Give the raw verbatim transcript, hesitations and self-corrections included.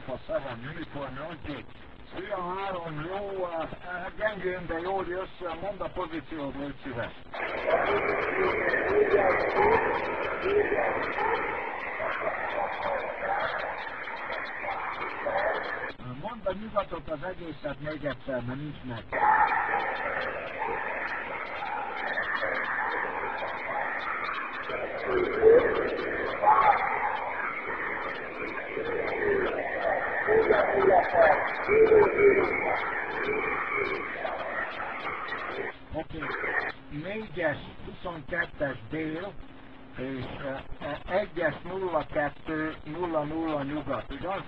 A Seven Uniform, oké. Szia Áron, jó, gyengén, de jól jössz, mondd a pozíciót, légy szíves. Mondd a nyugatot, az egészet még egyszer, mert nincs meg. Oké, okay. négyes, huszonkettes dél, és egyes, nulla kettő, nulla nulla nyugat, igaz?